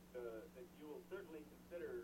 that you will certainly consider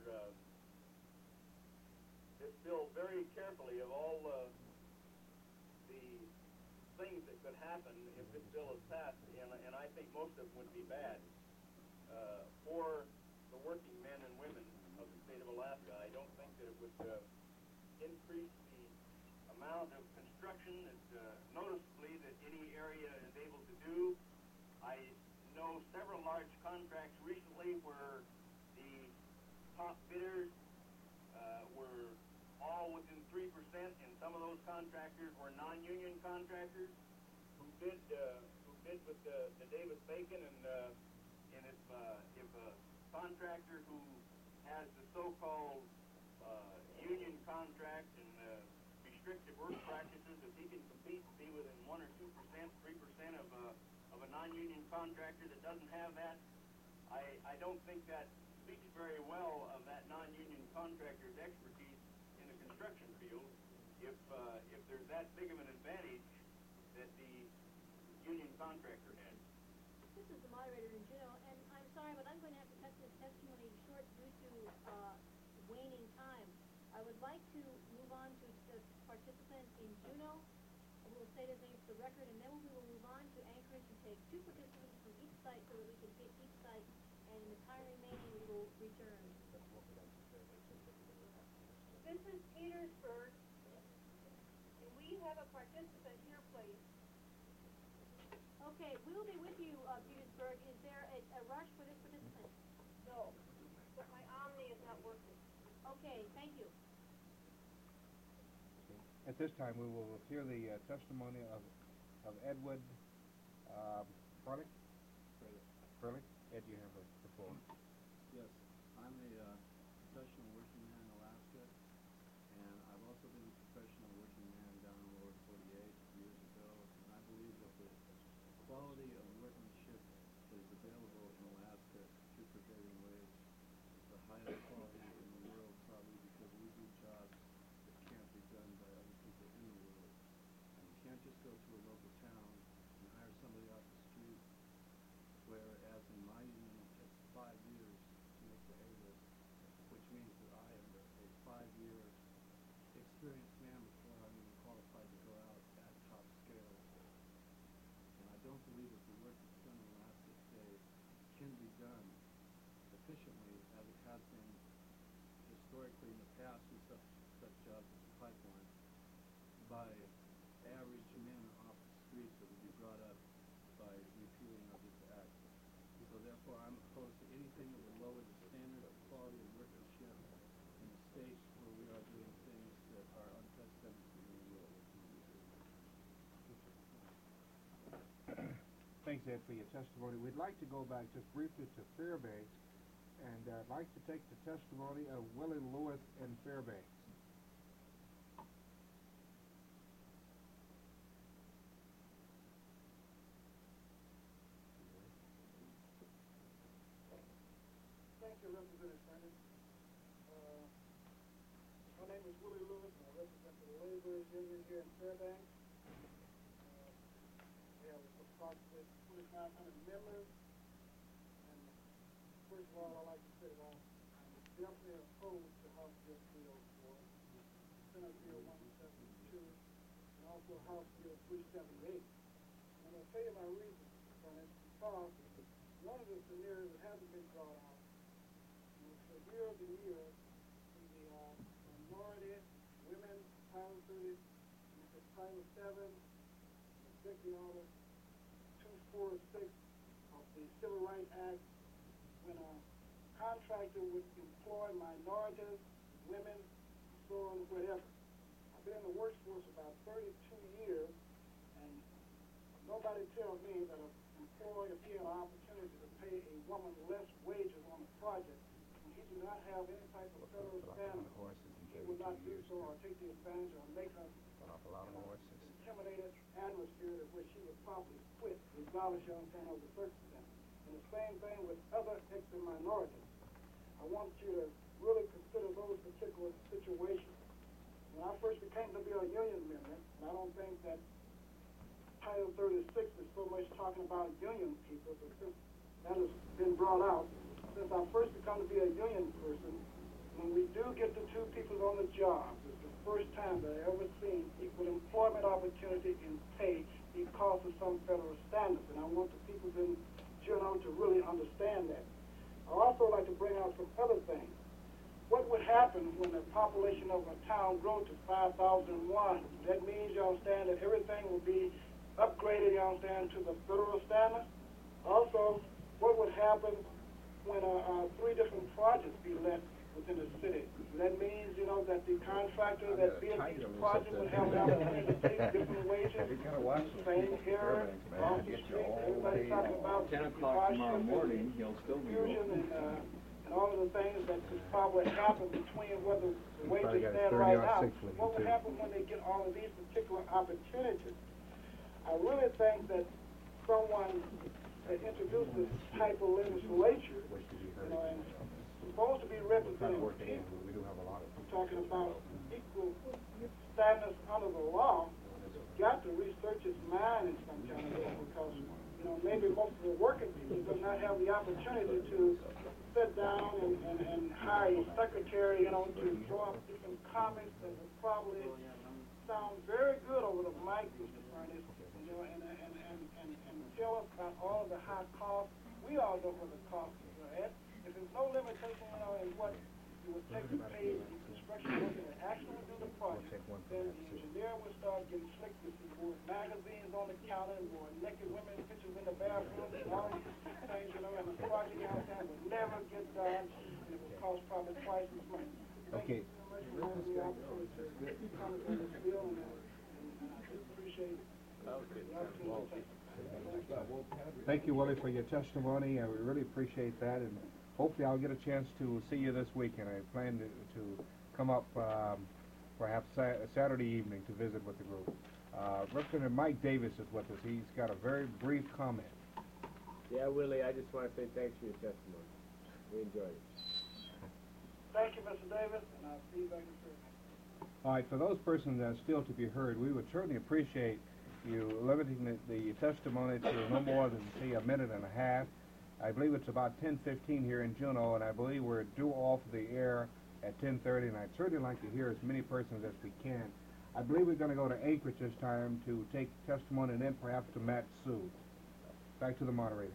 this bill very carefully of all the things that could happen if this bill is passed, and I think most of them would be bad for the working men and women of the state of Alaska. I don't think that it would increase the amount of construction that noticeably that any area is able to do. I know several large contracts recently where the top bidders were all within 3%, and some of those contractors were non-union contractors who bid with the Davis-Bacon, and if a contractor who has the so-called union contract and restrictive work practices, if he can compete and be within 1 or 2%, 3% of a non-union contractor that doesn't have that, I don't think that speaks very well of that non-union contractor's expertise in the construction field if there's that big of an advantage that the union contractor has. This is the moderator in Juneau, and I'm sorry, but I'm going to have to cut this testimony short due to waning time. I would like to move on to the participant in Juneau, who will state his name for the record, and then we will move on to Anchorage and take 2 participants from each site so that we can hit each site, and in the time remaining we will return. This is Petersburg, and we have a participant here, please. Okay, we will be with you, Petersburg. Is there a rush for this participant? No, but my Omni is not working. Okay, thank you. At this time, we will hear the testimony of Edward Furlick. Ed, you have the floor. Yes, I'm a professional working man in Alaska, and I've also been a professional working man down in the lower 48 years ago, and I believe that the quality of workmanship that is available in Alaska through prevailing wage is the highest quality in the world, probably because we do jobs that can't be done by other people in the world. And you can't just go to a local town and hire somebody off the street, whereas in my union it takes 5 years to make the A-list, which means that I am a 5-year experienced man before I'm even qualified to go out at top scale. And I don't believe that the work that's done in Alaska today can be done efficiently as it has been historically in the past with such jobs as the pipeline by average men off the streets that would be brought up by repealing of this act. So therefore I'm opposed to anything that would lower the standard of quality of workmanship in the states where we are doing things that are unprecedented in the world. Thanks, Ed, for your testimony. We'd like to go back just briefly to Fairbanks, and I'd like to take the testimony of Willie Lewis in Fairbanks. Thank you, Representative Sanders. My name is Willie Lewis, and I represent the Laborers Union here in Fairbanks. We have approximately 2,500 members. And first of all, I'd like to say that I'm definitely opposed to House Bill 304, Senate Bill 172, and also House Bill 378. And I'm going to tell you my reasons for it, because one of the scenarios that hasn't been brought out is for years and years in the minority, women, Title 30, and the Title 7, Executive Order 246 of the Civil Rights Act, when a contractor would employ minorities, women, so on, whatever. I've been in the workforce about 32 years, and nobody tells me that an employer, if he had an opportunity to pay a woman less wages on a project, and he do not have any type of federal standard, he will not do so or take the advantage or make her intimidated atmosphere in which she would probably quit, regardless of the circumstances. And the same thing with other extra minorities. I want you to really consider those particular situations. When I first became to be a union member, and I don't think that Title 36 is so much talking about union people, but since that has been brought out, since I first become to be a union person, when we do get the two people on the job, it's the first time that I ever seen equal employment opportunity in pay because of some federal standards. And I want the people in Juneau to really understand that. I also like to bring out some other things. What would happen when the population of a town grows to 5,001? That means, you understand, that everything will be upgraded, you understand, to the federal standard. Also, what would happen when 3 different projects be let within the city? That means, you know, that the contractor that builds each project would have the opportunity to take different wages. Same here, off the street, everybody's talking about 10 o'clock tomorrow morning, he'll still be confusion and all of the things that could probably happen between whether the wages got stand 30 right on now. 6 with you, What would too. happen when they get all of these particular opportunities? I really think that someone that introduced this type of legislature, you know, and supposed to be representing people, We do have a lot of people. talking about equal standards under the law, got to research his mind in some kind of way, because, you know, maybe most of the working people do not have the opportunity to sit down and hire a secretary, you know, to draw up different comments that would probably sound very good over the mic, Mr. Furnace, you know, and tell us about all of the high costs. We all know what the costs are at. If there's no limitation, you know, in what it would take to pay the construction worker that actually do the project, then the engineer would start getting slick with more magazines on the counter, more naked women pictures in the bathroom, and all these things, you know, and the project out there would never get done, and it would cost probably twice as much. Okay. Thank you very much for having the opportunity to comment on this bill, and I just appreciate the opportunity to take. Thank you, Willie, for your testimony, and we really appreciate that, and hopefully I'll get a chance to see you this weekend. I plan to come up perhaps Saturday evening to visit with the group. Representative Mike Davis is with us. He's got a very brief comment. Yeah, Willie, I just want to say thanks for your testimony. We enjoyed it. Thank you, Mr. Davis, and I'll see you back in service. All right, for those persons that are still to be heard, we would certainly appreciate you limiting the testimony to no more than, say, a minute and a half. I believe it's about 10:15 here in Juneau, and I believe we're due off the air at 10:30, and I'd certainly like to hear as many persons as we can. I believe we're going to go to Anchorage this time to take testimony, and then perhaps to Matt Sue. Back to the moderator.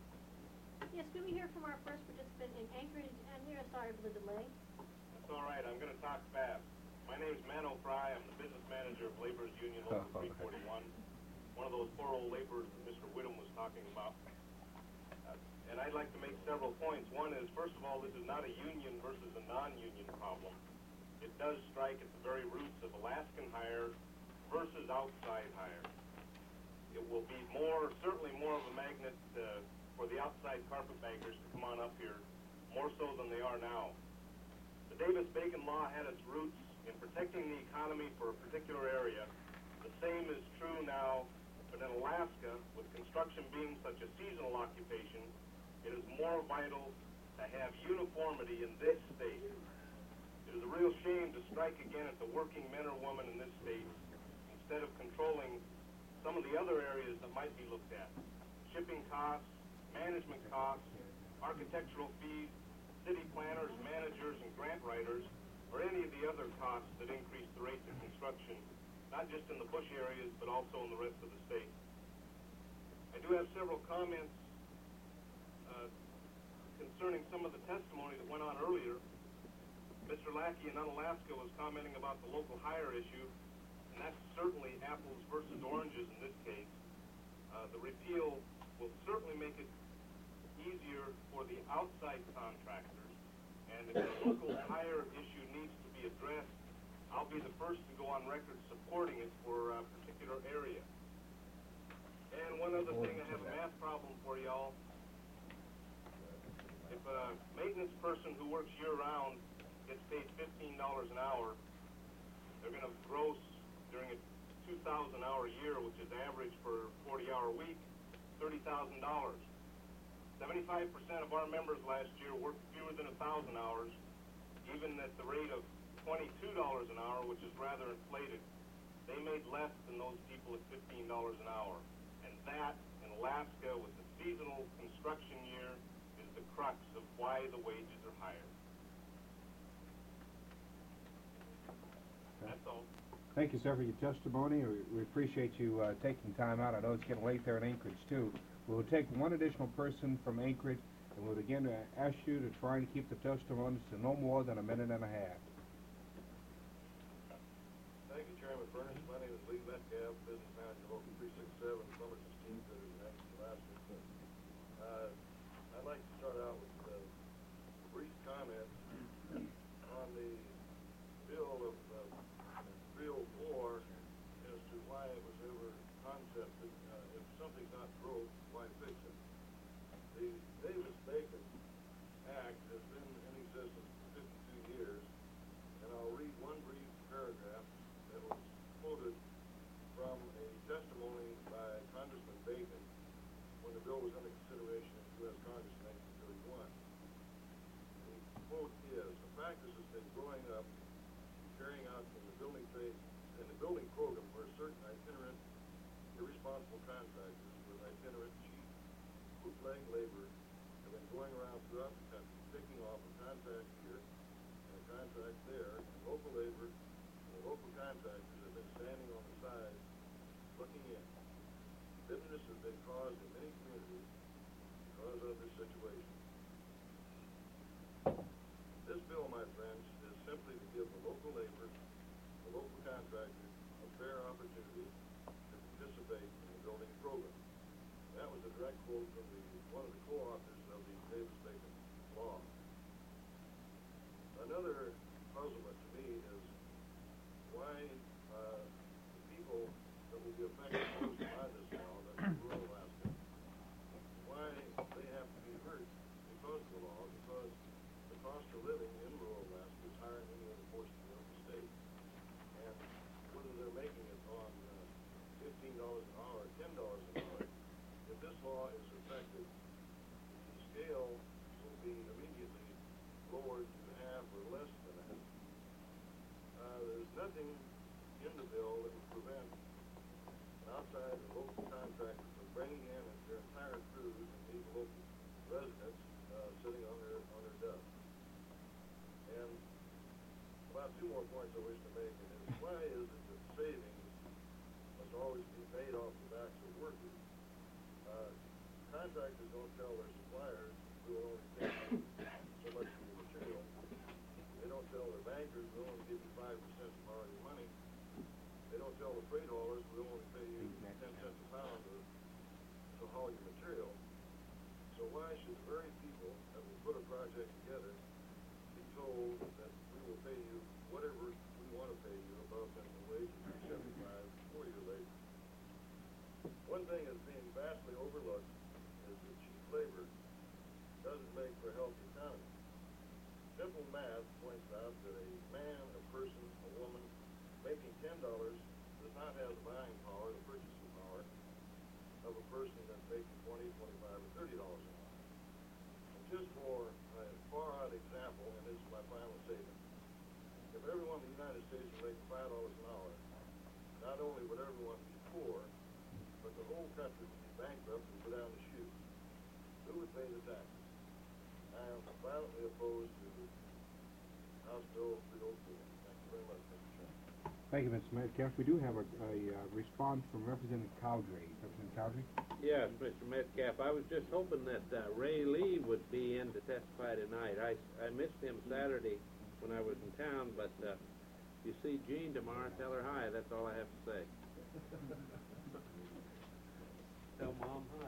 Yes, can we hear from our first participant in Anchorage? And we are sorry for the delay. That's all right, I'm gonna talk fast. My name's Mano Fry, I'm the business manager of Laborers Union Local 341, one of those poor old laborers that Mr. Whittam was talking about. And I'd like to make several points. One is, first of all, this is not a union versus a non-union problem. It does strike at the very roots of Alaskan hire versus outside hire. It will be certainly more of a magnet for the outside carpetbaggers to come on up here, more so than they are now. The Davis-Bacon law had its roots in protecting the economy for a particular area. The same is true now, but in Alaska, with construction being such a seasonal occupation, it is more vital to have uniformity in this state. It is a real shame to strike again at the working men or women in this state instead of controlling some of the other areas that might be looked at. Shipping costs, management costs, architectural fees, city planners, managers, and grant writers, or any of the other costs that increase the rates of construction, not just in the bush areas, but also in the rest of the state. I do have several comments concerning some of the testimony that went on earlier. Mr. Lackey in Unalaska was commenting about the local hire issue, and that's certainly apples versus oranges in this case. The repeal will certainly make it easier for the outside contractors, and if the local hire issue needs to be addressed, I'll be the first to go on record supporting it for a particular area. And one other thing, I have a math problem for y'all. If a maintenance person who works year-round gets paid $15 an hour, they're going to gross during a 2,000-hour year, which is average for a 40-hour week, $30,000. 75% of our members last year worked fewer than 1,000 hours, even at the rate of $22 an hour, which is rather inflated. They made less than those people at $15 an hour. And that, in Alaska, with the seasonal construction year, is the crux of why the wages are higher. That's all. Thank you, sir, for your testimony. We appreciate you taking time out. I know it's getting late there in Anchorage, too. We'll take one additional person from Anchorage, and we'll again ask you to try and keep the testimonies to no more than a minute and a half. Thank you, Chairman Furnace. My name is Lee Metcalf, business manager, local 367, Somerset Steamfitters in Anchorage, Alaska. I'd like to start out with a brief comment on the bill of 304 as to why it was ever concepted. If something's not broke, why fix it? The Davis-Bacon Act has been in existence for 52 years, and I'll read one brief paragraph that was quoted from a testimony by Congressman Bacon when the bill was under consideration in the U.S. Congress in 1931. The quote is, "The practice has been growing up, carrying out in the building trade, in the building program where certain itinerant, irresponsible contractors with itinerant, cheap, bootleg labor have been going around throughout the country, picking off a contract here and a contract there, and local labor and the local contractors have been standing on the side looking in. Bitterness has been caused in many communities because of this situation. This bill, my friends, is simply to give the local labor, the local contractors, a fair opportunity to participate in the building program." That was a direct quote from one of the co-authors of the Davis-Bacon law. Another puzzlement to me is why the people that will be affected most by this law, that is rural Alaska, why they have to be hurt because of the law, because the cost of living in rural Alaska is higher than any other portion of the state. And whether they're making it on $15 an hour or $10 an hour, if this law is effective, the scale will be immediately lowered to half or less than that. There's nothing in the bill that would prevent an outside and local contractor from bringing in their entire crews and leave local residents sitting on their ducks. And about two more points I wish to make, and is why is it that savings must always be paid off the backs of workers? Contractors don't tell their suppliers we'll only pay you so much for your material. They don't tell their bankers we'll only give you 5% to borrow your money. They don't tell the freight haulers we'll only pay you 10 cents a pound to haul your material. So why should the very people that will put a project together be told that we will pay you whatever we want to pay you above minimum wage of $3.75 for your labor? One thing that's being vastly overlooked is that cheap labor doesn't make for a healthy economy. Simple math points out that a man, a person, a woman making $10 does not have the buying power, the purchasing power of a person that's making $20, $25, or $30 an hour. And just for a far-out example, and this is my final statement, if everyone in the United States were making $5 an hour, not only would everyone be poor, but the whole country would be bankrupt and go down the chute. Who would pay the taxes? I am violently opposed to House Bill 304. Thank you very much, Mr. Chairman. Thank you, Mr. Metcalf. We do have a response from Representative Cowdery. Representative Cowdery? Yes, Mr. Metcalf, I was just hoping that Ray Lee would be in to testify tonight. I missed him Saturday when I was in town, but you see Jean tomorrow, tell her hi. That's all I have to say. Tell Mom hi.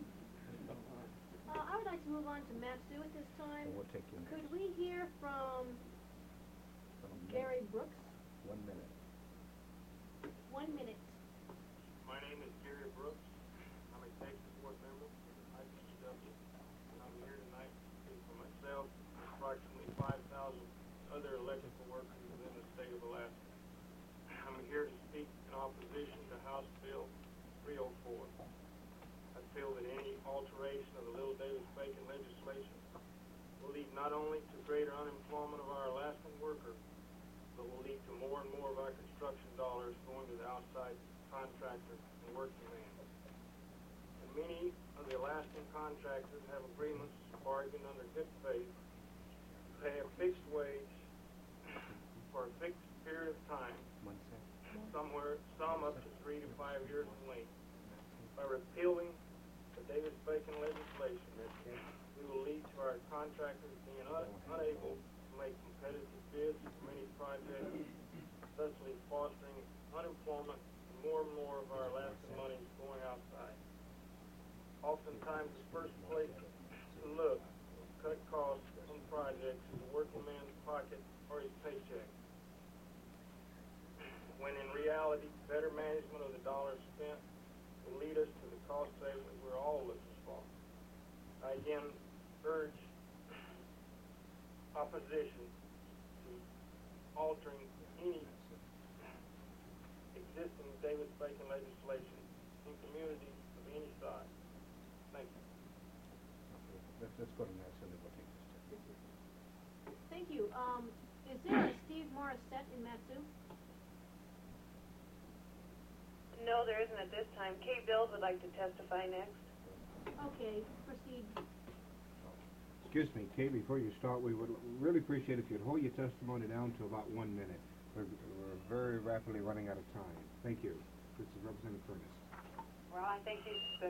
I would like to move on to Matsu at this time. We'll take you Could we hear from Gary Brooks? 1 minute. 1 minute. My name is Gary Brooks. I'm a Texas board member of the IPCW. I'm here tonight to speak for myself and approximately 5,000 other electrical workers within the state of Alaska. I'm here to speak in opposition to House Bill 304. I feel that any alteration of the Little Davis-Bacon legislation will lead not only to greater unemployment of our Alaskan workers, but will lead to more and more of our construction dollars going to the outside contractor and working man. And many of the Alaskan contractors have agreements bargain under good faith, pay a fixed wage for a fixed period of time, some up to 3 to 5 years in length. By repealing the Davis-Bacon legislation, we will lead to our contractors being unable to make competitive bids for many projects, thusly fostering unemployment and more of our Alaska money is going outside. Oftentimes, the first place to look to cut costs on projects is the working man's pocket or his paycheck, when in reality, better management of the dollars spent will lead us to the cost savings we're all looking for. I again urge opposition to altering any existing Davis-Bacon legislation in communities of any size. Thank you. Let's go to Matsu, and then we'll take this to. Thank you. Is there a Steve Morissette in Matsu? No, there isn't at this time. Kay Bills would like to testify next. Okay, proceed. Excuse me, Kay, before you start, we would really appreciate if you'd hold your testimony down to about 1 minute. We're very rapidly running out of time. Thank you. This is Representative Furness. Well, I think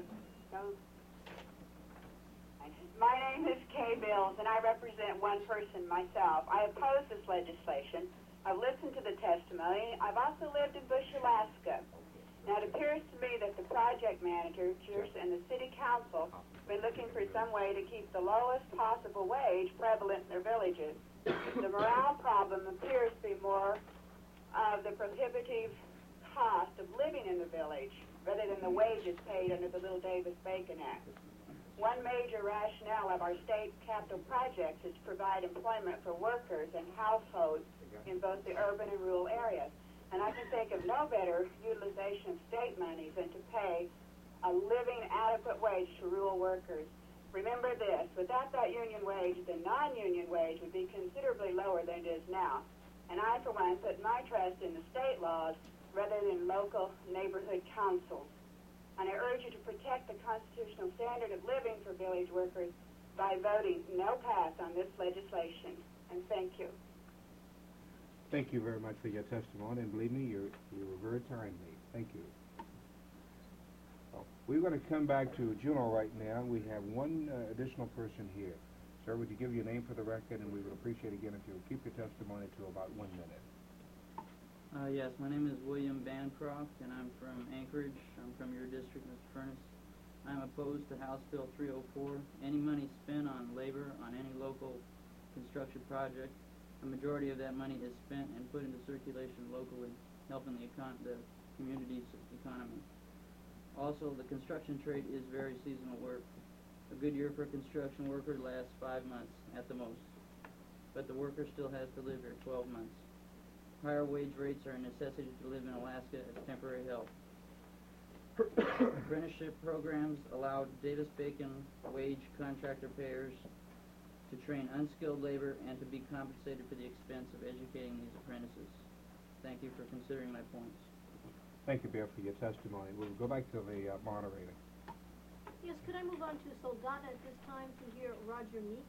my name is Kay Bills, and I represent one person myself. I oppose this legislation. I've listened to the testimony. I've also lived in Bush, Alaska. Now, it appears to me that the project managers and the city council have been looking for some way to keep the lowest possible wage prevalent in their villages. The morale problem appears to be more of the prohibitive cost of living in the village rather than the wages paid under the Little Davis-Bacon Act. One major rationale of our state capital projects is to provide employment for workers and households in both the urban and rural areas. And I can think of no better utilization of state monies than to pay a living adequate wage to rural workers. Remember this, without that union wage, the non-union wage would be considerably lower than it is now. And I, for one, put my trust in the state laws rather than local neighborhood councils. And I urge you to protect the constitutional standard of living for village workers by voting no pass on this legislation. And thank you. Thank you very much for your testimony, and believe me, you were very timely. Thank you. We're going to come back to Juneau right now. We have one additional person here. Sir, would you give your name for the record, and we would appreciate again if you would keep your testimony to about 1 minute. Yes, my name is William Bancroft, and I'm from Anchorage. I'm from your district, Mr. Furness. I'm opposed to House Bill 304. Any money spent on labor on any local construction project, a majority of that money is spent and put into circulation locally, helping the community's economy. Also, the construction trade is very seasonal work. A good year for a construction worker lasts 5 months at the most, but the worker still has to live here 12 months. Higher wage rates are a necessity to live in Alaska as temporary help. Apprenticeship programs allow Davis-Bacon wage contractor payers to train unskilled labor and to be compensated for the expense of educating these apprentices. Thank you for considering my points. Thank you, Bear, for your testimony. We'll go back to the moderator. Yes, could I move on to Soldata at this time to hear Roger Meeks?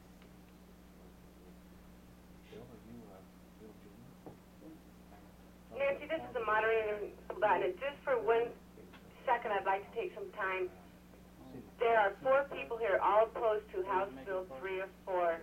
Nancy, this is the moderator, Soldata. Just for 1 second, I'd like to take some time. There are 4 people here, all opposed to House Bill 304,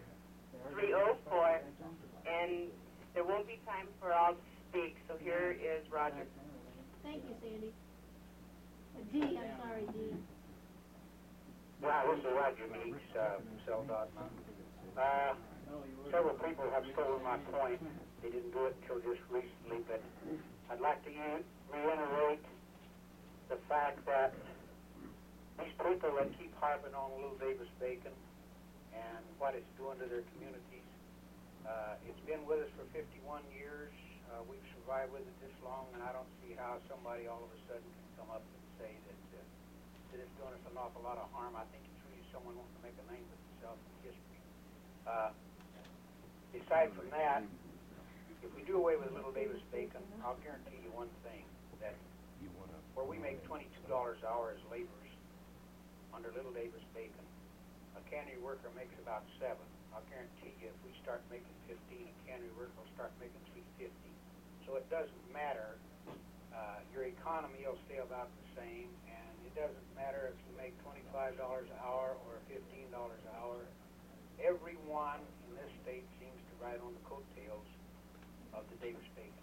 and there won't be time for all to speak, so here is Roger. Thank you, Sandy. D, I'm sorry, D. Well, this is Roger Meeks, Soldata. Several people have stolen my point. They didn't do it until just recently, but I'd like to reiterate the fact that these people that keep harping on Little Davis-Bacon and what it's doing to their communities, it's been with us for 51 years. We've survived with it this long, and I don't see how somebody all of a sudden can come up and say that it's doing us an awful lot of harm. I think it's really someone wanting to make a name for themselves in history. Aside from that, if we do away with Little Davis-Bacon, I'll guarantee you one thing, that where we make $22 an hour as laborers under Little Davis-Bacon, a cannery worker worker makes about 7. I'll guarantee you if we start making 15, a cannery worker will start making 350. So it doesn't matter. Your economy will stay about the same, and it doesn't matter if you make $25 an hour or $15 an hour. Everyone in this state seems to ride on the coattails of the Davis-Bacon.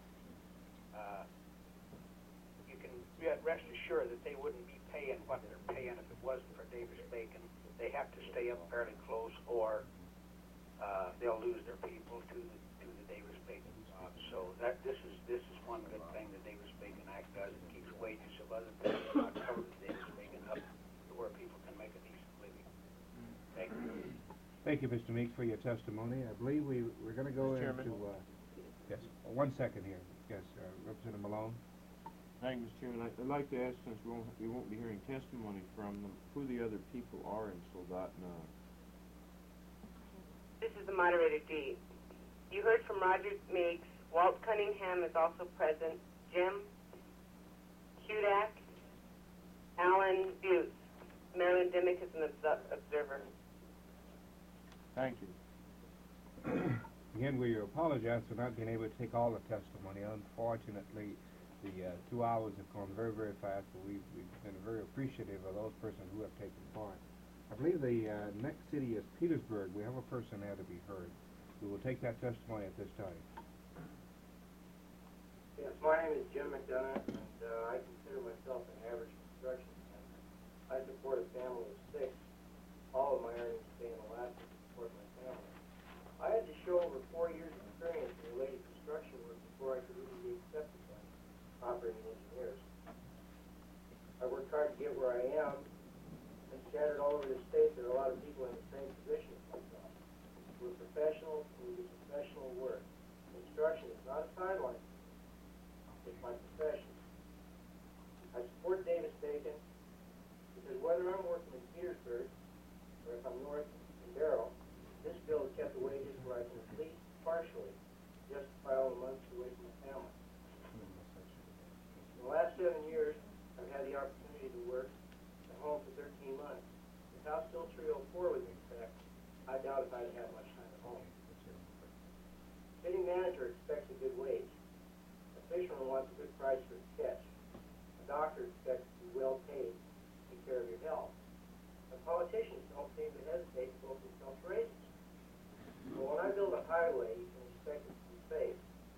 You can rest assured that they wouldn't be paying what they're paying if it wasn't for Davis-Bacon. They have to stay up fairly close, or they'll lose their people to the Davis-Bacon job. So this is one good thing the Davis-Bacon Act does. It keeps wages of other things not covered the Davis-Bacon up to where people can make a decent living. Thank you. Thank you, Mr. Meeks, for your testimony. I believe we're going to go Mr. into... Chairman? Yes, 1 second here. Yes, Representative Malone. Thank you, Mr. Chairman. I'd like to ask, since we won't be hearing testimony from them, who the other people are in Soldotna. This is the moderator, Dee. You heard from Roger Meeks. Walt Cunningham is also present. Jim Hudak, Alan Buse. Marilyn Dimmick is an observer. Thank you. Again, we apologize for not being able to take all the testimony. Unfortunately, the 2 hours have gone very, very fast, but we've been very appreciative of those persons who have taken part. I believe the next city is Petersburg. We have a person there to be heard. We will take that testimony at this time. Yes, my name is Jim McDonough, and I consider myself an average construction man. I support a family of 6. All of my earnings stay in Alaska to support my family. I had to show over 4 years of experience in related construction work before I could even be accepted by operating engineers. I worked hard to get where I am, and scattered all over the state, there are a lot of people in the same position as myself. We're professionals, and we do professional work. Construction is not a sideline. It's my profession. I support Davis-Bacon because whether I'm working in Petersburg or if I'm north in Barrow, this bill has kept the wages where I can at least partially justify all the months away from my family. In the last 7 years, I've had the opportunity to work at home for 13 months. If House Bill 304 was in effect, I doubt if I'd have much time at home. City manager expects a good wage. A fisherman wants a good price for his catch. A doctor expects to be well paid to take care of your health. And politicians don't seem to hesitate to vote themselves raises. But when I build a highway, you can expect it to be safe.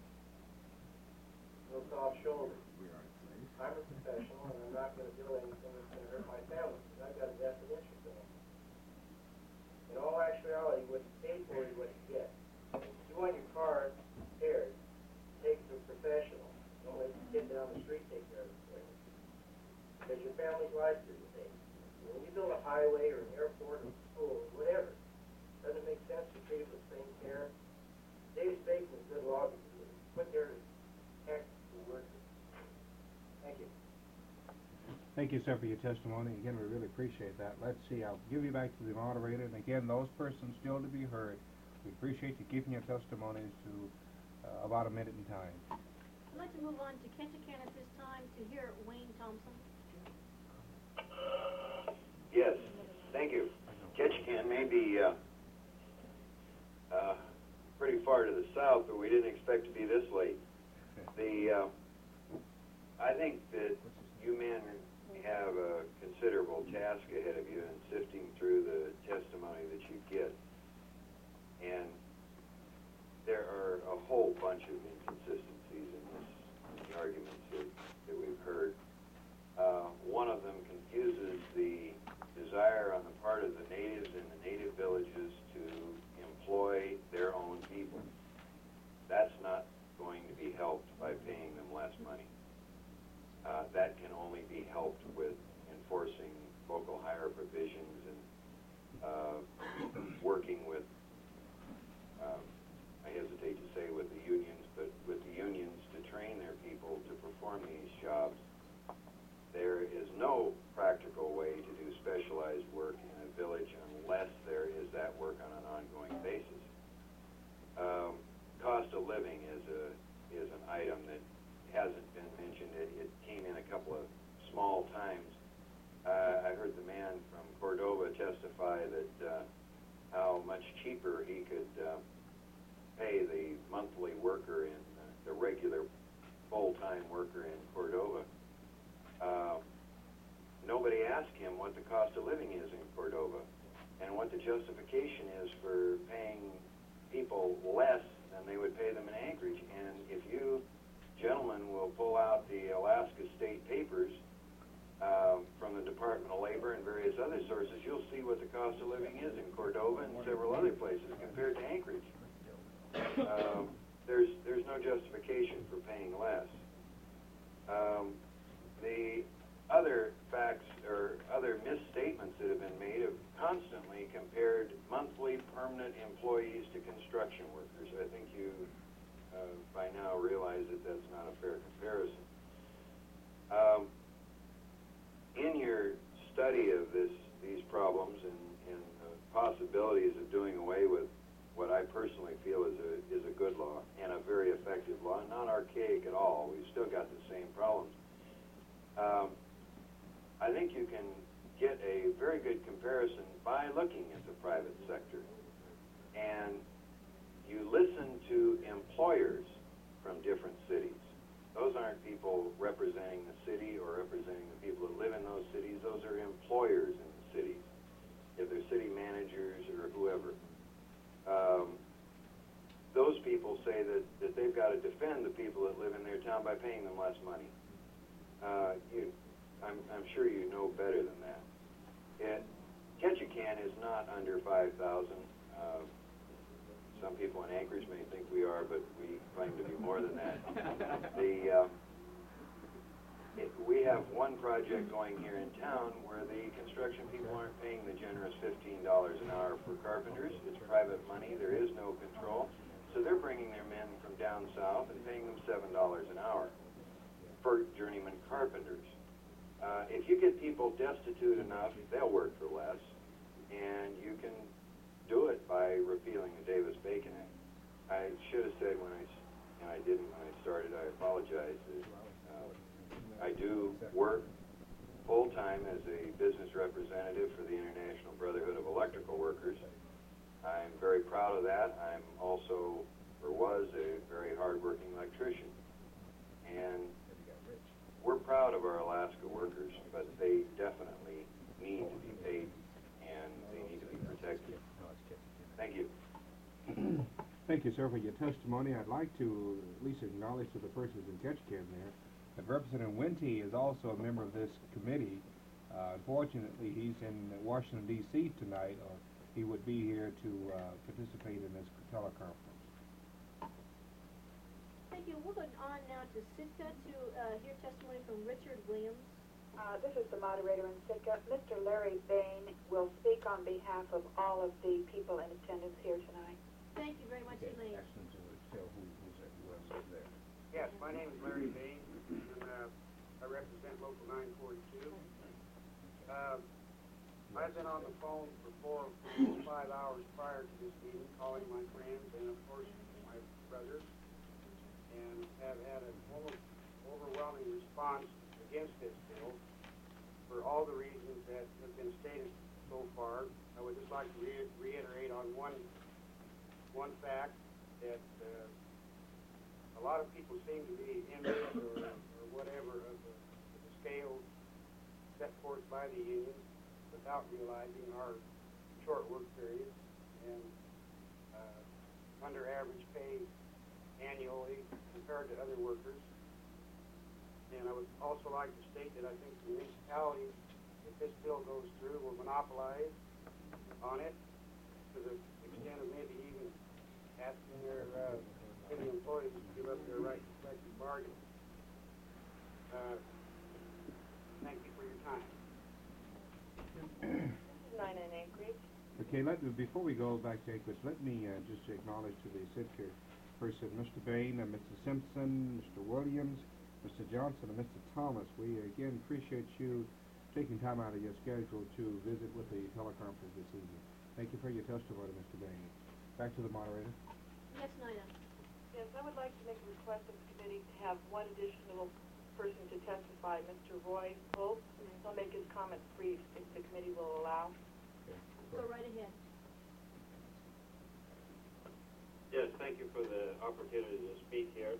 No soft shoulders. I'm a professional, and I'm not going to build anything that's going to hurt my family, because I've got a vested interest in it. In all actuality, what you pay for is what you get. If you want your car repaired, take it to a professional. Don't let the kid down the street take care of it for you. Because your family's lives are at stake. When you build a highway or an airport or a school or whatever, doesn't it make sense to treat it with the same care? Davis-Bacon is good law because it's put there to protect the workers. Thank you. Thank you, sir, for your testimony. Again, we really appreciate that. Let's see, I'll give you back to the moderator. And again, those persons still to be heard, we appreciate you keeping your testimonies to about a minute in time. I'd like to move on to Ketchikan at this time to hear Wayne Thompson. Yes, thank you. Ketchikan may be pretty far to the south, but we didn't expect to be this late. I think that you men have a considerable task ahead of you in sifting through the testimony that you get. And there are a whole bunch of inconsistencies in the arguments that we've heard. One of them confuses the desire on the part of the natives in the native villages to employ their own people. That's not going to be helped by paying them less money. That can only be helped with enforcing local hire provisions and working with, I hesitate to say with the unions, but with the unions to train their people to perform these jobs. There is no practical way to do specialized work in a village unless there is that work on an ongoing basis. Cost of living is an item that hasn't been mentioned. It came in a couple of small times. I heard the man from Cordova testify that how much cheaper he could pay the monthly worker in the regular full-time worker in Cordova. Nobody asked him what the cost of living is in Cordova and what the justification is for paying people less than they would pay them in Anchorage. And if you gentlemen will pull out the Alaska State Papers from the Department of Labor and various other sources, you'll see what the cost of living is in Cordova and several other places compared to Anchorage. There's no justification for paying less. The other facts or other misstatements that have been made have constantly compared monthly permanent employees to construction workers. I think you by now realize that that's not a fair comparison. In your study of these problems and possibilities of doing away with what I personally feel is a good law and a very effective law, not archaic at all, we've still got the same problems. I think you can get a very good comparison by looking at the private sector. And you listen to employers from different cities. Those aren't people representing the city or representing the people that live in those cities. Those are employers in the cities, if they're city managers or whoever. Those people say that they've got to defend the people that live in their town by paying them less money. I'm sure you know better than that. Ketchikan is not under 5,000. Some people in Anchorage may think we are, but we claim to be more than that. We have one project going here in town where the construction people aren't paying the generous $15 an hour for carpenters. It's private money. There is no control. So they're bringing their men from down south and paying them $7 an hour for journeyman carpenters. If you get people destitute enough, they'll work for less, and you can do it by repealing the Davis-Bacon Act. I should have said and I didn't when I started, I apologize. I do work full-time as a business representative for the International Brotherhood of Electrical Workers. I'm very proud of that. I'm also, or was, a very hard-working electrician. And we're proud of our Alaska workers, but they definitely need to be paid, and they need to be protected. Thank you. Thank you, sir, for your testimony. I'd like to at least acknowledge to the persons in Ketchikan there that Representative Wente is also a member of this committee. Unfortunately, he's in Washington, D.C. tonight, or he would be here to participate in this teleconference. Thank you. We'll go on now to Sitka to hear testimony from Richard Williams. This is the moderator in Sitka. Mr. Larry Bain will speak on behalf of all of the people in attendance here tonight. Thank you very much, Elaine. Yes, my name is Larry Bain, and I represent Local 942. I've been on the phone for 4 or 5 hours prior to this meeting, calling my friends and, of course, my brothers, and have had an overwhelming response against this bill for all the reasons that have been stated so far. I would just like to reiterate on one fact that a lot of people seem to be envious or whatever of the scale set forth by the union without realizing our short work periods and under average pay annually compared to other workers. And I would also like to state that I think the municipalities, if this bill goes through, will monopolize on it to the extent of maybe even asking their city employees to give up their right to collective bargain. Thank you for your time. Nina in Anchorage. Okay, before we go back to Anchorage, let me just acknowledge to the Sitka person, Mr. Bain, Mr. Simpson, Mr. Williams, Mr. Johnson, and Mr. Thomas. We again appreciate you taking time out of your schedule to visit with the teleconference this evening. Thank you for your testimony, Mr. Bain. Back to the moderator. Yes, Nina. Yes, I would like to make a request of the committee to have one additional person to testify, Mr. Roy Pope. He'll make his comments brief if the committee will allow. Go right ahead. for the opportunity to speak here.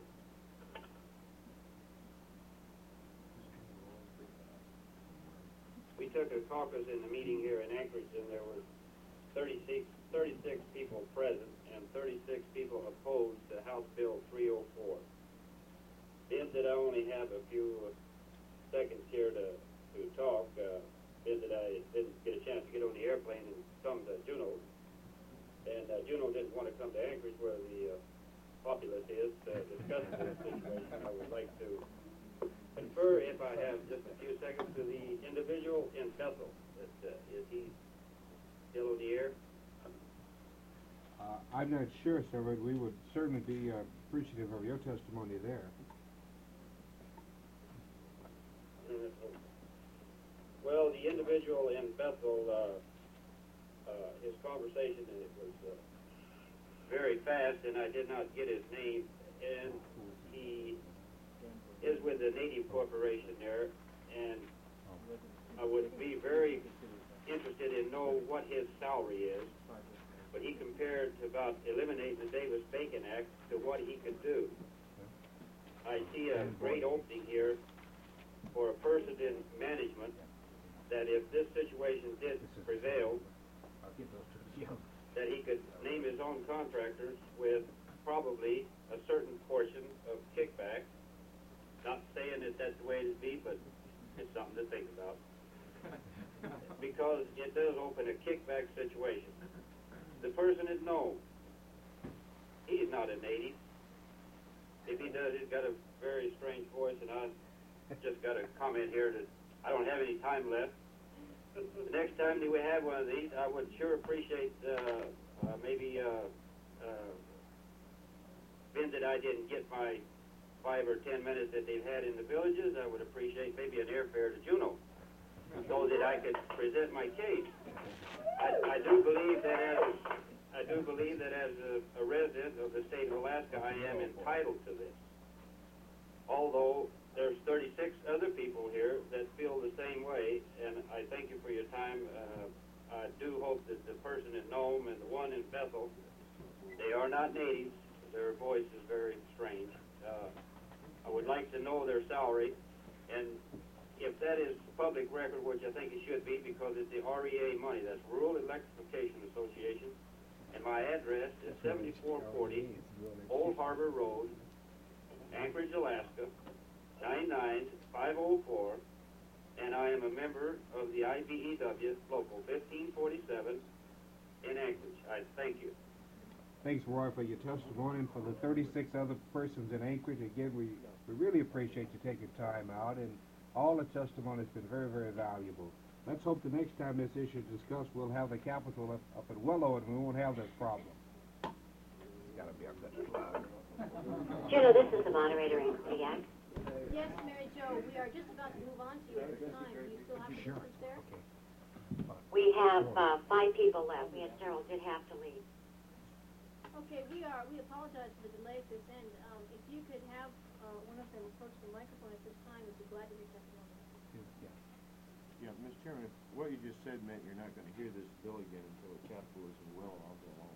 We took a caucus in the meeting here in Anchorage, and there were 36 people present and 36 people opposed to House Bill 304. Being that I only have a few seconds here to talk, being that I didn't get a chance to get on the airplane and come to Juneau, and Juneau didn't want to come to Anchorage where the populace is to discuss this situation, I would like to confer, if I have just a few seconds, to the individual in Bethel. Is he still on the air? I'm not sure, sir, but we would certainly be appreciative of your testimony there. Well, the individual in Bethel, his conversation, it was very fast, and I did not get his name, and he is with the Native Corporation there, and I would be very interested in know what his salary is, but he compared to about eliminating the Davis-Bacon Act to what he could do. I see a great opening here for a person in management that if this situation did prevail, that he could name his own contractors with probably a certain portion of kickback. Not saying that that's the way it would be, but it's something to think about. Because it does open a kickback situation. The person is known. He's not a native. If he does, he's got a very strange voice, and I just got a comment here that I don't have any time left. The next time that we have one of these, I would sure appreciate maybe being that I didn't get my 5 or 10 minutes that they've had in the villages, I would appreciate maybe an airfare to Juneau so that I could present my case. I do believe that as a resident of the state of Alaska, I am entitled to this. Although there's 36 other people here that feel the same way, and I thank you for your time. I do hope that the person in Nome and the one in Bethel, they are not natives. Their voice is very strange. I would like to know their salary, and if that is public record, which I think it should be because it's the REA money, that's Rural Electrification Association, and my address is 7440 Old Harbor Road, Anchorage, Alaska, 99504, and I am a member of the IBEW Local 1547 in Anchorage. I thank you. Thanks, Roy, for your testimony, and for the 36 other persons in Anchorage. Again, we really appreciate you taking time out, and all the testimony has been very, very valuable. Let's hope the next time this issue is discussed, we'll have the Capitol up at Willow, and we won't have this problem. It's got to be a good plug. Juneau, this is the moderator in Kodiak. Yes, Mary Jo, we are just about to move on to you at this time. Do you still have participants there? We have 5 people left. Me and Cheryl did have to leave. Okay, we apologize for the delay at this end. If you could have one of them approach the microphone at this time, we'd be glad to hear testimony. Yeah, Mr. Chairman, what you just said meant you're not going to hear this bill again until the Capitol is in Willow. I'll go home.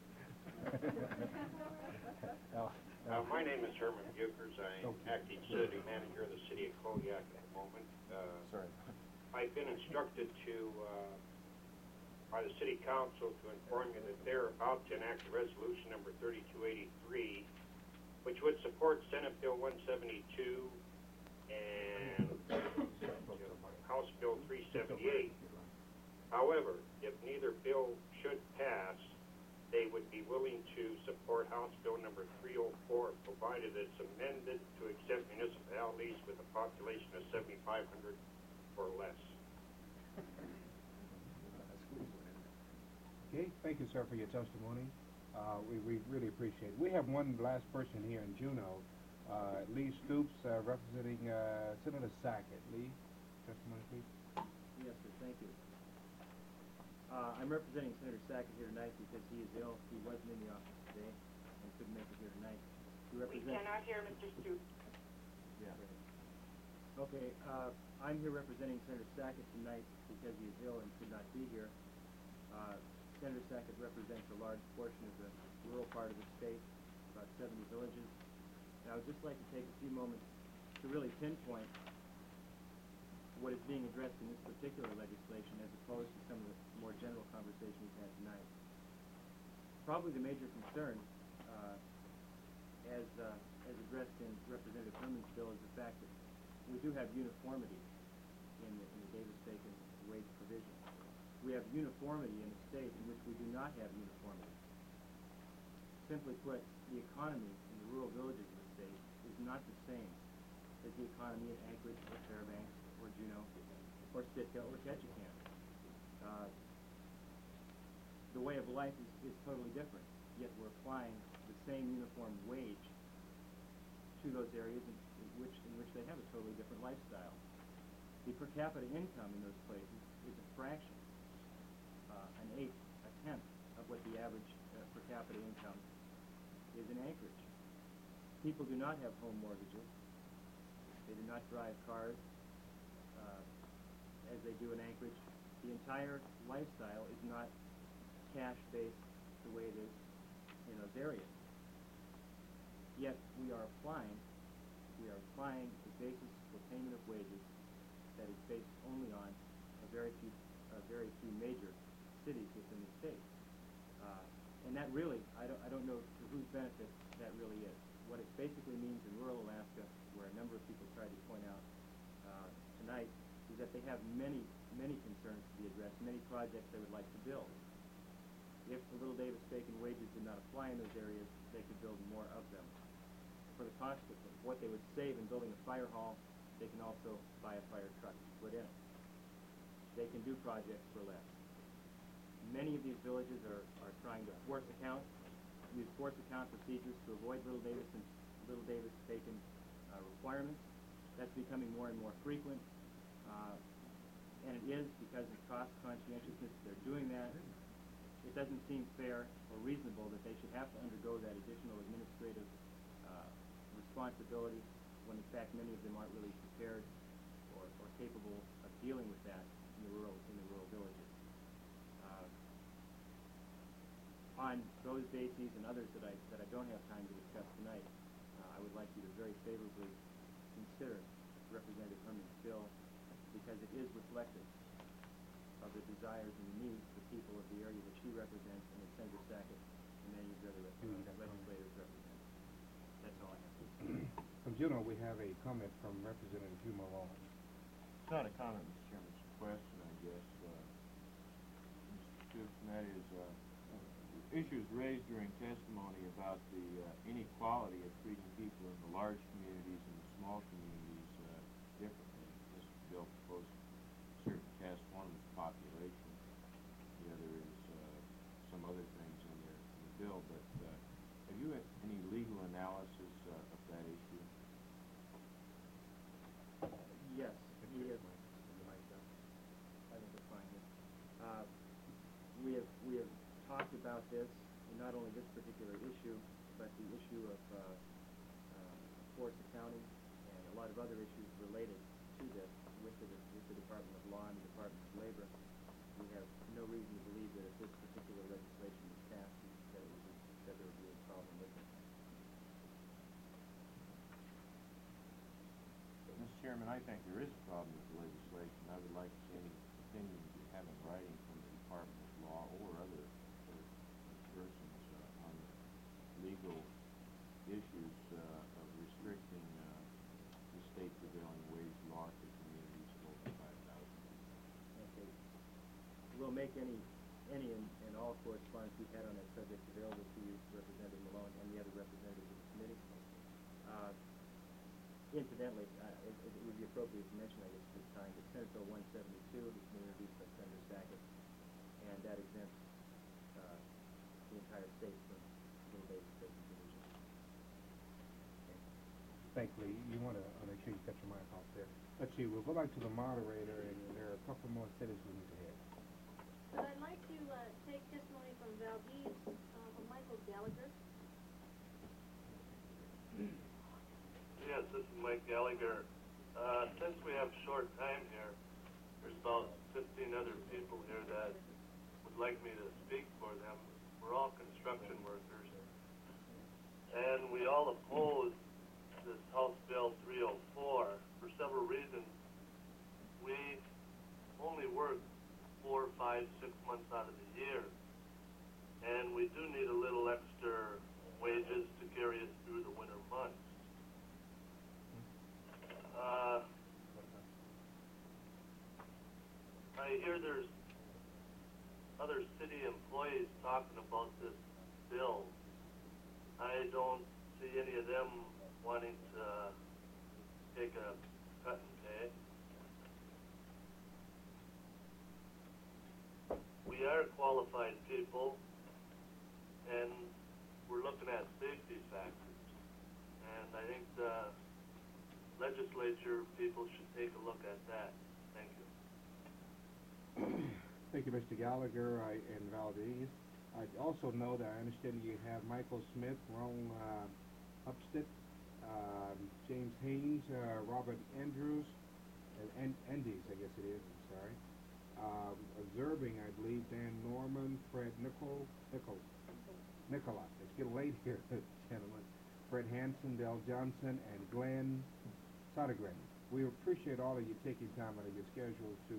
My name is Herman Bukers. I'm acting city manager of the city of Kodiak at the moment. Sorry. I've been instructed by the city council to inform you that they're about to enact resolution number 3283, which would support Senate Bill 172 and House Bill 378. However, if neither bill should pass, they would be willing to support House Bill number 304, provided it's amended to exempt municipalities with a population of 7,500 or less. Okay, thank you, sir, for your testimony. We really appreciate it. We have one last person here in Juneau, Lee Stoops, representing Senator Sackett. Lee, testimony, please. Yes, sir, thank you. I'm representing Senator Sackett here tonight because he is ill. He wasn't in the office today and couldn't make it here tonight. We cannot hear Mr. Stoops. Yeah. Okay, I'm here representing Senator Sackett tonight because he is ill and could not be here. Senator Sackett represents a large portion of the rural part of the state, about 70 villages. And I would just like to take a few moments to really pinpoint what is being addressed in this particular legislation as opposed to some of the more general conversation we've had tonight. Probably the major concern, as addressed in Representative Herman's bill, is the fact that we do have uniformity in the Davis-Bacon wage provision. We have uniformity in a state in which we do not have uniformity. Simply put, the economy in the rural villages of the state is not the same as the economy in Anchorage or Fairbanks or Juneau or Sitka or Ketchikan. The way of life is totally different, yet we're applying the same uniform wage to those areas in which they have a totally different lifestyle. The per capita income in those places is a fraction, an eighth, a tenth of what the average per capita income is in Anchorage. People do not have home mortgages. They do not drive cars as they do in Anchorage. The entire lifestyle is not cash-based the way it is in those areas. Yet we are applying a basis for payment of wages that is based only on a very few major cities within the state. And that really, I don't know to whose benefit that really is. What it basically means in rural Alaska, where a number of people tried to point out tonight, is that they have many concerns to be addressed, many projects they would like to build. If the Little Davis-Bacon wages did not apply in those areas, they could build more of them. For the cost of what they would save in building a fire hall, they can also buy a fire truck to put in it. They can do projects for less. Many of these villages are trying to use force account procedures to avoid Little Davis-Bacon requirements. That's becoming more and more frequent, and it is because of cost conscientiousness they're doing that. It doesn't seem fair or reasonable that they should have to undergo that additional administrative responsibility when in fact many of them aren't really prepared or capable of dealing with that in the rural villages. On those bases and others that I don't have time to discuss tonight, I would like you to very favorably consider Representative Herman's bill because it is reflective of the desires and the needs of the people of the area that she represents and that Senator Sackett and many of the other legislators represent. That's all I have. From Juneau, we have a comment from Representative Hugh Malone. It's not a comment, Mr. Chairman, it's a question, I guess. Mr. Stoops, and that is issues raised during testimony about the inequality of treating people in the large communities and the small communities differently. This bill proposes certain tests. One is population. The other is some other things in the bill. But have you had any legal analysis of that issue? Yes, we have. I think we're fine here. We have talked about this, and not only this particular issue, but the issue of forced accounting and a lot of other issues related to this with the Department of Law and the Department of Labor. We have no reason to believe that if this particular legislation is passed, that there would be a problem with it. Mr. Chairman, I think there is a problem with the legislation. I would like to see any opinions you have in writing from the Department of Law or other persons on the legal issues of restricting the state prevailing wage law to communities of over 5,000 people. Okay. We'll make any and all correspondence we've had on that subject available to you, Representative Malone, and the other representatives of the committee. Incidentally, it would be appropriate to mention, I guess, at this time, that Senate Bill 172 has been introduced by Senator Sackett, and that exempts the entire state from Little Davis-Bacon provision. Okay. Thank you. You want to make sure you cut your mic off there. Let's see, we'll go back to the moderator, and there are a couple more cities we need to hit. But I'd like to take testimony from Valdez, from Michael Gallagher. Yes, this is Mike Gallagher. Since we have short time here, there's about 15 other people here that would like me to speak for them. We're all construction workers. And do need a little extra wages to carry us through the winter months. I hear there's other city employees talking about this bill. I don't see any of them wanting to take a cut in pay. We are qualified people, and we're looking at safety factors. And I think the legislature people should take a look at that. Thank you. Thank you, Mr. Gallagher and Valdez. I also know that I understand you have Michael Smith, Ron Upstead, James Haynes, Robert Andrews, and Endies, I guess it is, I'm sorry. Observing, I believe, Dan Norman, Fred Nicola. It's getting late here, gentlemen. Fred Hansen, Del Johnson, and Glenn Sodergren. We appreciate all of you taking time out of your schedule to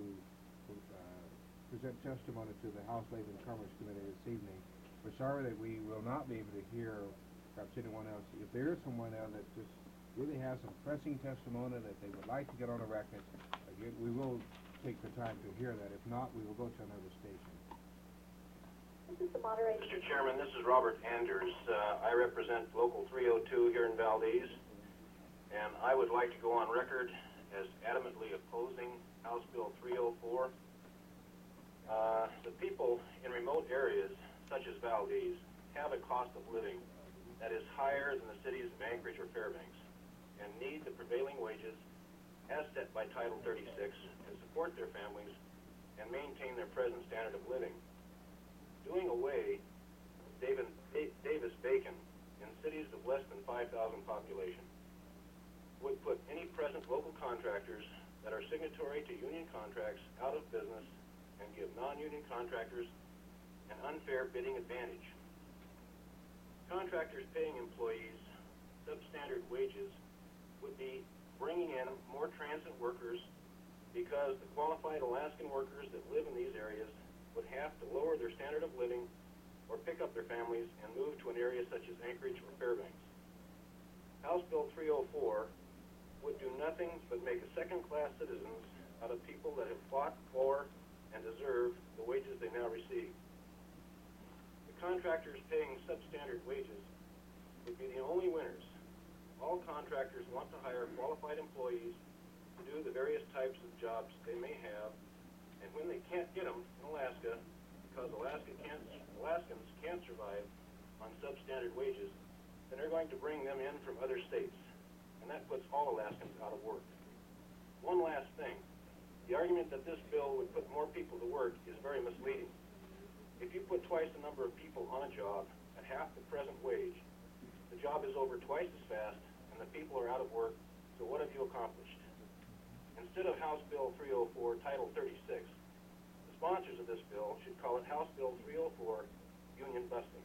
present testimony to the House Labor and Commerce Committee this evening. We're sorry that we will not be able to hear perhaps anyone else. If there is someone else that just really has some pressing testimony that they would like to get on the record, again, we will take the time to hear that. If not, we will go to another station. This is the moderator. Mr. Chairman, this is Robert Anders. I represent Local 302 here in Valdez, and I would like to go on record as adamantly opposing House Bill 304. The people in remote areas, such as Valdez, have a cost of living that is higher than the cities of Anchorage or Fairbanks, and need the prevailing wages as set by Title 36 to support their families and maintain their present standard of living. Doing away with Davis-Bacon in cities of less than 5,000 population would put any present local contractors that are signatory to union contracts out of business and give non-union contractors an unfair bidding advantage. Contractors paying employees substandard wages would be bringing in more transit workers because the qualified Alaskan workers that live in these areas would have to lower their standard of living or pick up their families and move to an area such as Anchorage or Fairbanks. House Bill 304 would do nothing but make a second-class citizens out of people that have fought for and deserve the wages they now receive. The contractors paying substandard wages would be the only winners. All contractors want to hire qualified employees to do the various types of jobs they may have, and when they can't get them in Alaska because Alaskans can't survive on substandard wages, then they're going to bring them in from other states, and that puts all Alaskans out of work. One last thing. The argument that this bill would put more people to work is very misleading. If you put twice the number of people on a job at half the present wage, the job is over twice as fast and the people are out of work, so what have you accomplished? Instead of House Bill 304, Title 36, the sponsors of this bill should call it House Bill 304, Union Busting.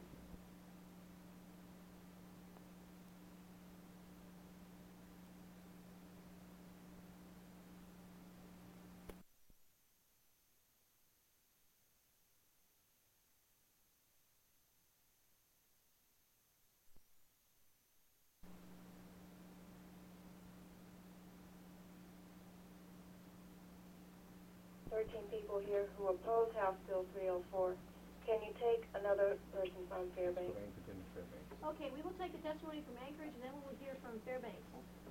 13 people here who oppose House Bill 304. Can you take another person from Fairbanks? Okay, we will take the testimony from Anchorage, and then we will hear from Fairbanks.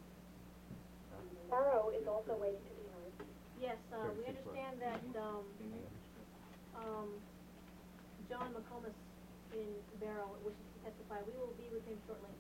Barrow is also waiting to be heard. Yes, we understand that John McComas in Barrow wishes to testify. We will be with him shortly.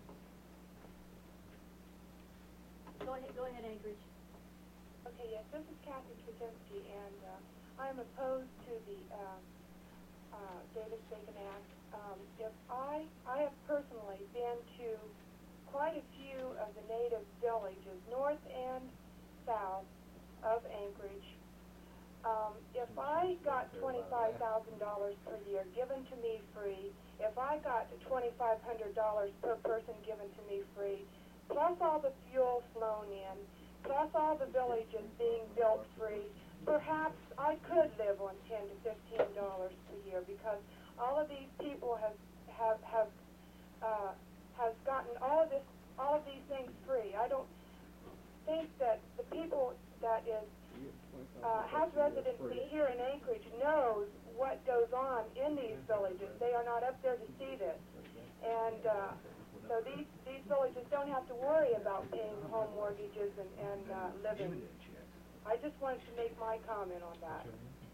Go ahead, Anchorage. Okay, yes, this is Kathy Kaczynski, and I'm opposed to the Davis-Bacon Act. I have personally been to quite a few of the native villages, north and south of Anchorage. If I got $25,000 per year given to me free, if I got $2,500 per person given to me free, plus all the fuel flown in, plus all the villages being built free, perhaps I could live on $10 to $15 per year, because all of these people have has gotten all of these things free. I don't think that the people that has residency here in Anchorage knows what goes on in these villages. They are not up there to see this. And so these villages don't have to worry about paying home mortgages and living. I just wanted to make my comment on that.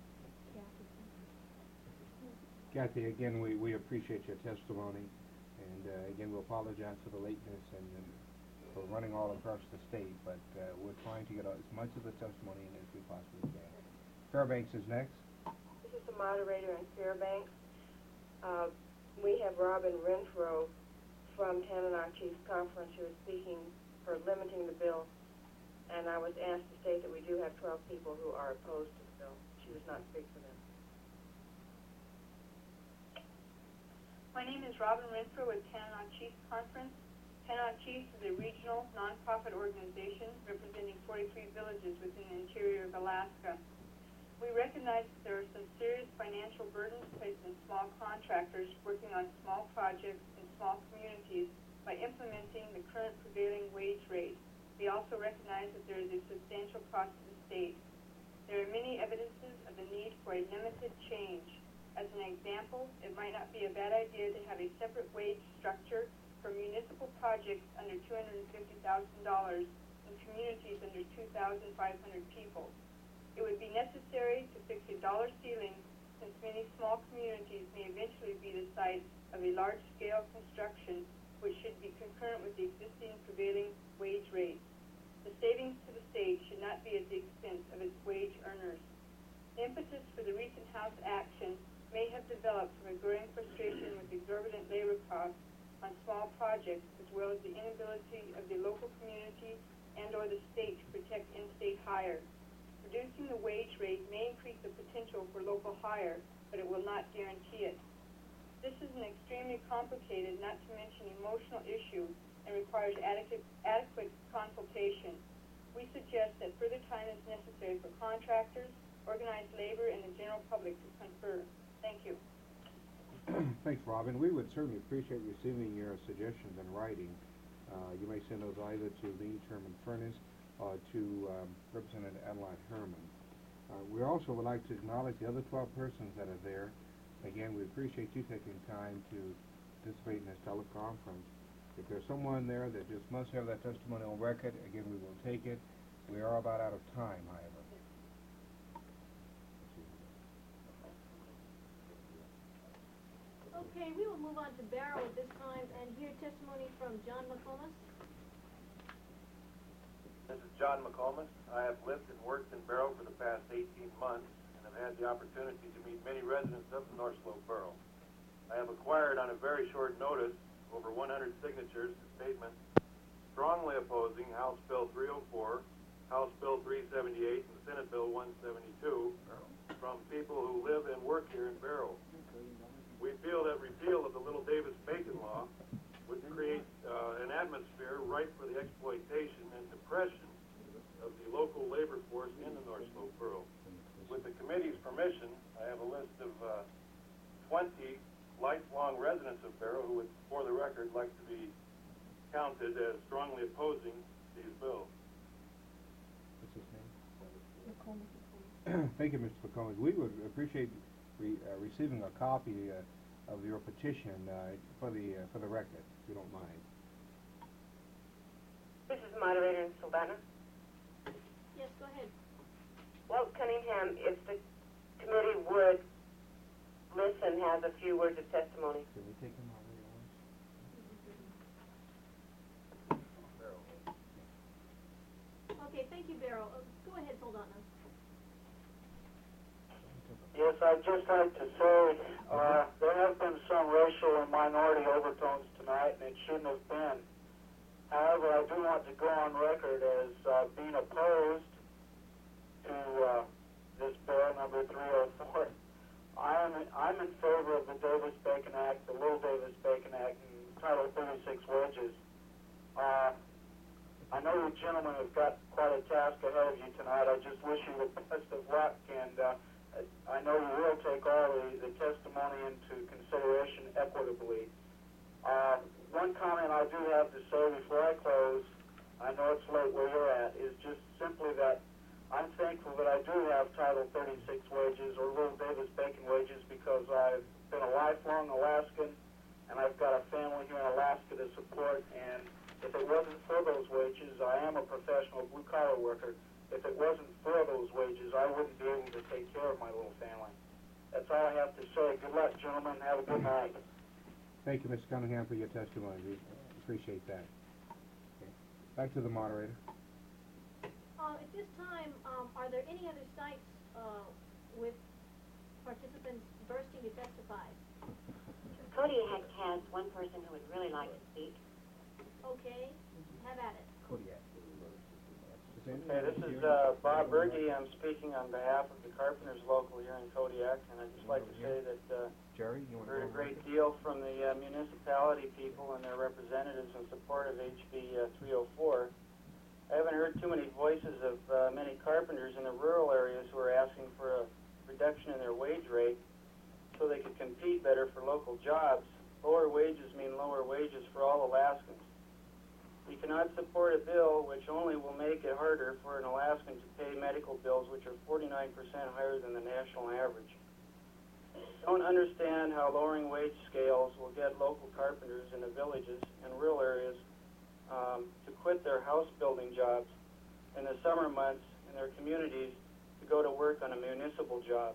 Kathy, again, we appreciate your testimony, and again, we apologize for the lateness and for running all across the state, but we're trying to get as much of the testimony in as we possibly can. Fairbanks is next. This is the moderator in Fairbanks. We have Robin Renfro from Tanana Chiefs Conference who is speaking for limiting the bill, and I was asked to state that we do have 12 people who are opposed to the bill. She does not speak for them. My name is Robin Renfro with Tanana Chiefs Conference. Tanana Chiefs is a regional nonprofit organization representing 43 villages within the interior of Alaska. We recognize that there are some serious financial burdens placed on small contractors working on small projects in small communities by implementing the current prevailing wage rate. We also recognize that there is a substantial cost to the state. There are many evidences of the need for a limited change. As an example, it might not be a bad idea to have a separate wage structure for municipal projects under $250,000 in communities under 2,500 people. It would be necessary to fix a dollar ceiling since many small communities may eventually be the site of a large-scale construction which should be concurrent with the existing prevailing wage rate. The savings to the state should not be at the expense of its wage earners. The impetus for the recent House action may have developed from a growing frustration with exorbitant labor costs on small projects, as well as the inability of the local community and or the state to protect in-state hire. Reducing the wage rate may increase the potential for local hire, but it will not guarantee it. This is an extremely complicated, not to mention emotional issue, and requires adequate consultation. We suggest that further time is necessary for contractors, organized labor, and the general public to confer. Thank you. Thanks, Robin. We would certainly appreciate receiving your suggestions in writing. You may send those either to Lee Sherman Furness or to Representative Adeline Herman. We also would like to acknowledge the other 12 persons that are there. Again, we appreciate you taking time to participate in this teleconference. If there's someone there that just must have that testimony on record, again, we will take it. We are about out of time, however. Okay, we will move on to Barrow at this time and hear testimony from John McComas. This is John McComas. I have lived and worked in Barrow for the past 18 months and have had the opportunity to meet many residents of the North Slope Borough. I have acquired on a very short notice over 100 signatures to statements strongly opposing House Bill 304, House Bill 378, and Senate Bill 172 from people who live and work here in Barrow. We feel that repeal of the Little Davis-Bacon law would create an atmosphere ripe for the exploitation and depression of the local labor force in the North Slope Borough. With the committee's permission, I have a list of 20 lifelong residents of Barrow who would, for the record, like to be counted as strongly opposing these bills. What's his name? Thank you, Mr. McComas. We would appreciate receiving a copy of your petition for the record, if you don't mind. This is the moderator in Saldana. Yes, go ahead. Walt Cunningham, if the committee would listen, has a few words of testimony. Can we take him out of the Okay, thank you, Barrow. Go ahead, hold on now. Yes, I'd just like to say there have been some racial and minority overtones tonight, and it shouldn't have been. However, I do want to go on record as being opposed to this bill, number 304. I'm in favor of the Davis-Bacon Act, the Little Davis-Bacon Act, and Title 36 wages. I know you gentlemen have got quite a task ahead of you tonight. I just wish you the best of luck, and I know you will take all the testimony into consideration. discussion equitably. One comment I do have to say before I close, I know it's late where you're at, is just simply that I'm thankful that I do have Title 36 wages or Little Davis-Bacon wages because I've been a lifelong Alaskan and I've got a family here in Alaska to support, and if it wasn't for those wages, I am a professional blue-collar worker. If it wasn't for those wages, I wouldn't be able to take care of my little family. That's all I have to say. Good luck, gentlemen. Have a good night. Thank you, Mr. Cunningham, for your testimony. We appreciate that. Okay. Back to the moderator. At this time, are there any other sites with participants bursting to testify? Kodiak has one person who would really like to speak. Okay, have at it. Kodiak. Hey, this is Bob Berge. I'm speaking on behalf of the Carpenters local here in Kodiak, and I'd just like to say that Jerry, you heard a great deal from the municipality people and their representatives in support of HB 304. I haven't heard too many voices of many carpenters in the rural areas who are asking for a reduction in their wage rate so they could compete better for local jobs. Lower wages mean lower wages for all Alaskans. We cannot support a bill which only will make it harder for an Alaskan to pay medical bills which are 49% higher than the national average. Don't understand how lowering wage scales will get local carpenters in the villages and rural areas to quit their house building jobs in the summer months in their communities to go to work on a municipal job.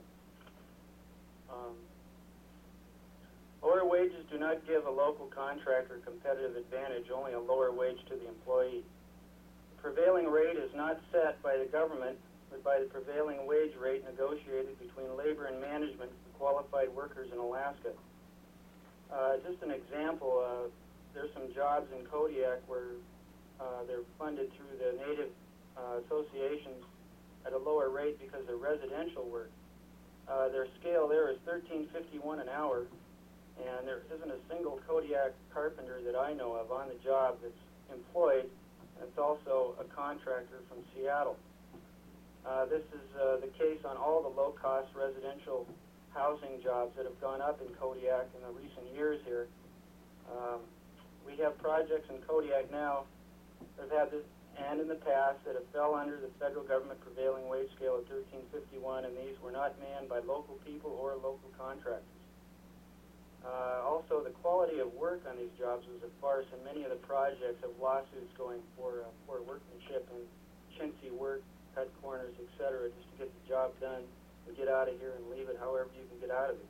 Lower wages do not give a local contractor competitive advantage, only a lower wage to the employee. The prevailing rate is not set by the government, but by the prevailing wage rate negotiated between labor and management for qualified workers in Alaska. Just an example, there's some jobs in Kodiak where they're funded through the native associations at a lower rate because they're residential work. Their scale there is $13.51 an hour, and there isn't a single Kodiak carpenter that I know of on the job that's employed, and it's also a contractor from Seattle. This is the case on all the low-cost residential housing jobs that have gone up in Kodiak in the recent years here. We have projects in Kodiak now that have had this, and in the past, that have fell under the federal government prevailing wage scale of $13.51, and these were not manned by local people or local contractors. Also, the quality of work on these jobs was a farce, and many of the projects have lawsuits going for poor workmanship and chintzy work, cut corners, etc., just to get the job done and get out of here and leave it however you can get out of it.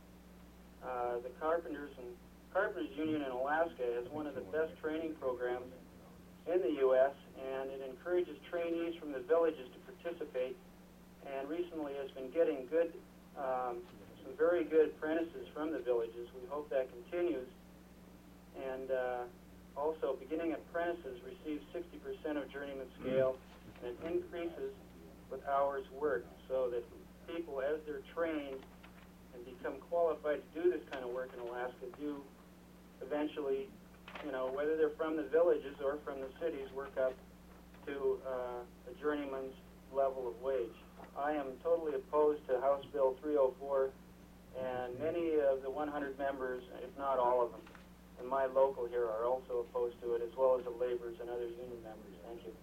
The Carpenters Union in Alaska has one of the best training programs in the U.S., and it encourages trainees from the villages to participate, and recently has been getting good some very good apprentices from the villages. We hope that continues. And also, beginning apprentices receive 60% of journeyman scale, and it increases with hours worked, so that people, as they're trained and become qualified to do this kind of work in Alaska, do eventually, you know, whether they're from the villages or from the cities, work up to a journeyman's level of wage. I am totally opposed to House Bill 304, and many of the 100 members, if not all of them, in my local here are also opposed to it, as well as the laborers and other union members. Thank you.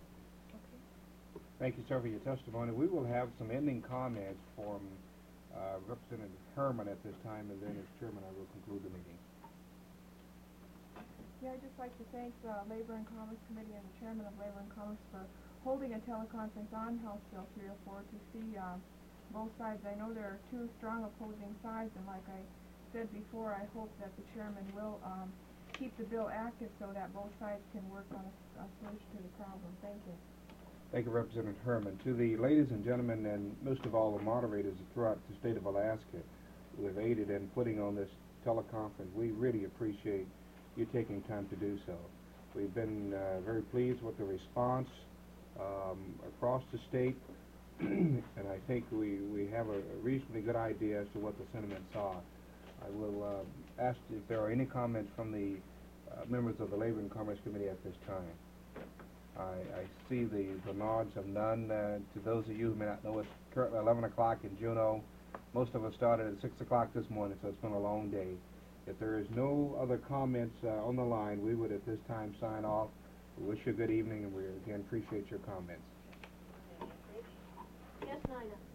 Thank you, sir, for your testimony. We will have some ending comments from Representative Herman at this time, and then as chairman I will conclude the meeting. Yeah, I'd just like to thank the Labor and Commerce Committee and the chairman of Labor and Commerce for holding a teleconference on House Bill 304 to see both sides. I know there are two strong opposing sides, and like I said before, I hope that the chairman will keep the bill active so that both sides can work on a solution to the problem. Thank you. Thank you, Representative Herman. To the ladies and gentlemen, and most of all the moderators throughout the state of Alaska who have aided in putting on this teleconference, we really appreciate you taking time to do so. We've been very pleased with the response across the state, and I think we have a reasonably good idea as to what the sentiments are. I will ask if there are any comments from the members of the Labor and Commerce Committee at this time. I see the nods of none. To those of you who may not know, it's currently 11 o'clock in Juneau. Most of us started at 6 o'clock this morning, so it's been a long day. If there is no other comments on the line, we would at this time sign off. We wish you a good evening, and we again appreciate your comments. Yes, Nina.